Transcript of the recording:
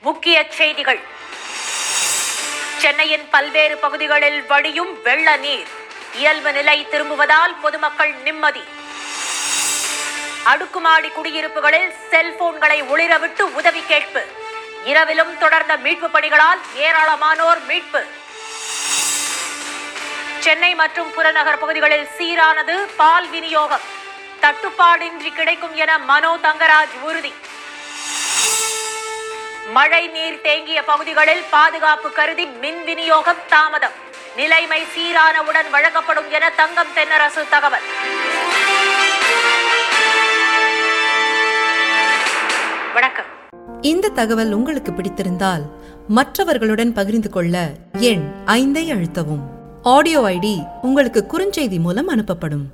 முக்கிய செய்திகள். சென்னையின் பல்வேறு பகுதிகளில் வடியும் வெள்ள நீர். இயல்பு நிலை திரும்புவதால் பொதுமக்கள் நிம்மதி. அடுக்குமாடி குடியிருப்புகளில் செல்போன்களை ஒளிரவிட்டு உதவி கேட்பு. இரவிலும் தொடர்ந்த மீட்பு பணிகளால் ஏராளமானோர் மீட்பு. சென்னை மற்றும் புறநகர் பகுதிகளில் சீரானது பால் விநியோகம். தட்டுப்பாடின்றி கிடைக்கும் என மனோ தங்கராஜ் உறுதி. மழை நீர் தேங்கிய பகுதிகளில் பாதுகாப்பு கருதி மின் விநியோகம் தாமதம். நிலைமை சீரானவுடன் வழங்கப்படும் என தங்கம் தென்னரசு தகவல். வணக்கம். இந்த தகவல் உங்களுக்கு பிடித்திருந்தால் மற்றவர்களுடன் பகிர்ந்து கொள்ள எண் 5 அழுத்தவும். ஆடியோ ஐடி உங்களுக்கு குறுஞ்செய்தி மூலம் அனுப்பப்படும்.